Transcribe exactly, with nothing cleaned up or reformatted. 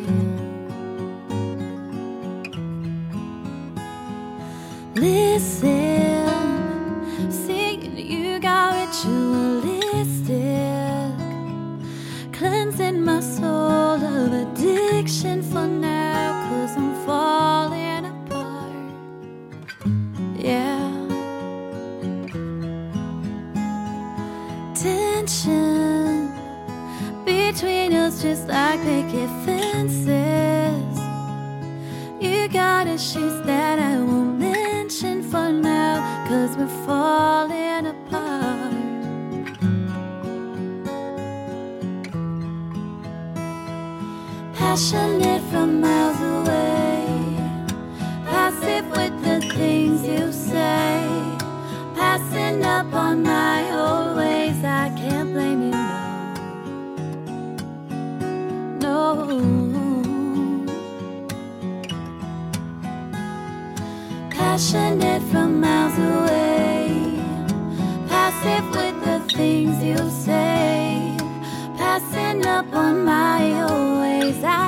Listen, seeing you got ritualistic, cleansing my soul of addiction for now, 'cause I'm falling apart. Yeah. Tension between us just like picket fences. You got issues that I won't mention for now, 'cause we're falling apart. Passionate from miles away, passive with the things you say, passing up on my old ways. I can't blame you, no, no. Passionate from miles away, passive with the things you say, passing up on my old ways. I